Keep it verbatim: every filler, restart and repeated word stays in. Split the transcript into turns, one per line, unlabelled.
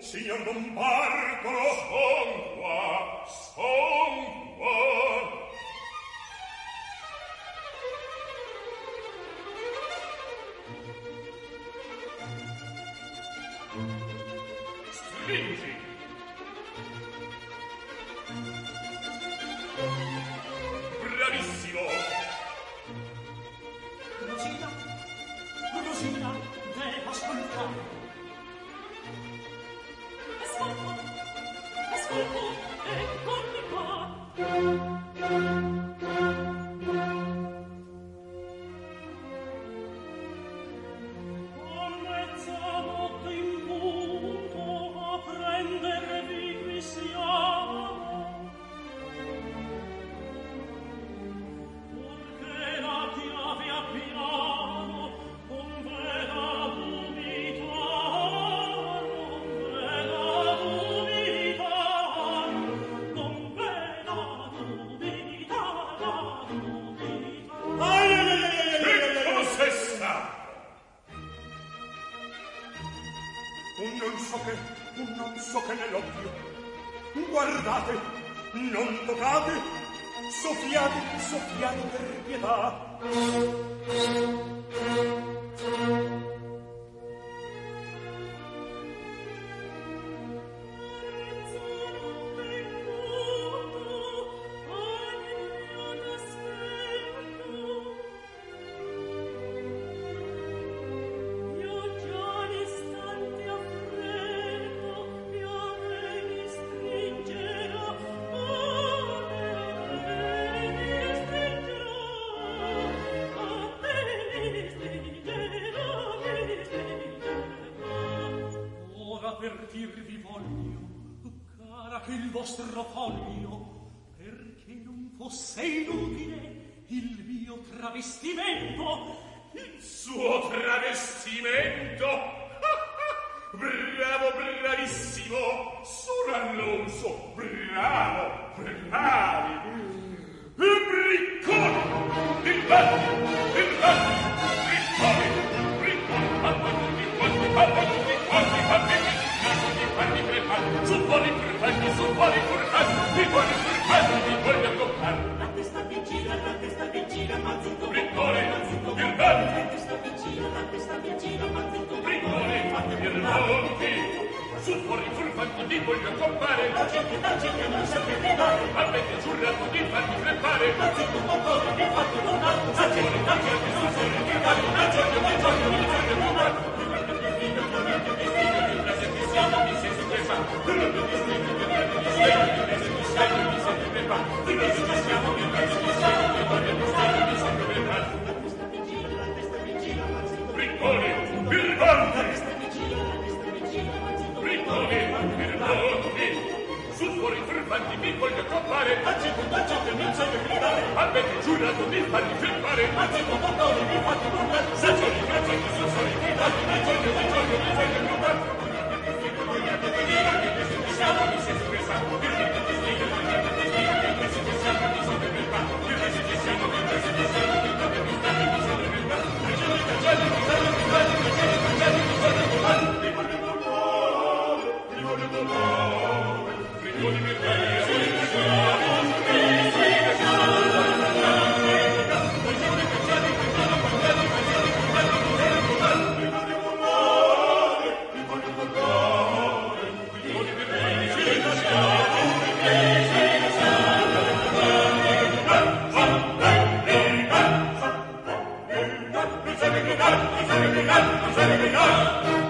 signor Don Bartolo. Son qua, son qua. Stringi. Bravissimo.
Rosina, Rosina, devo ascoltare. Ascolto, ascolto, eccomi qua.
Guardate, non toccate, soffiate, soffiate per pietà.
Avvertirvi voglio, cara, che il vostro foglio, perché non fosse inutile il mio travestimento.
Il suo travestimento? Bravo, bravissimo! Sur Alonso, bravo, bravi! Bricconi! Il batti, il batti! Bricconi, bricconi! Pappa tutti quanti, pappa tutti quanti, pappa Fanni crepare, su quali crepare, su quali crepare, mi vuole crepare, mi voglio toccare.
La testa mi gira, la testa mi gira, ma zitto
Briccone,
mazzetto,
il bello.
La testa mi gira, la testa mi gira, ma zitto
Briccone, fatemi il monti. Su fuori crepare, mi voglio toccare.
La gente, la gente non sa che fare.
Avete giurato di farmi crepare.
Ma zitto montone, mi fate donare. La gente, la gente, su fuori crepare. La gente, la gente, mi fate donare.
Briccone, il bando! Briccone, il bando! Su fuori fermanti mi voglio trovare.
La gente, la gente non sa che gridare.
Avete giurato di farmi fermare.
Ma zitto montone, mi fate donare. La gente, la gente, su fuori crepare. La gente, la gente, mi fate donare.
Bisogna gridare, bisogna gridare, bisogna gridare.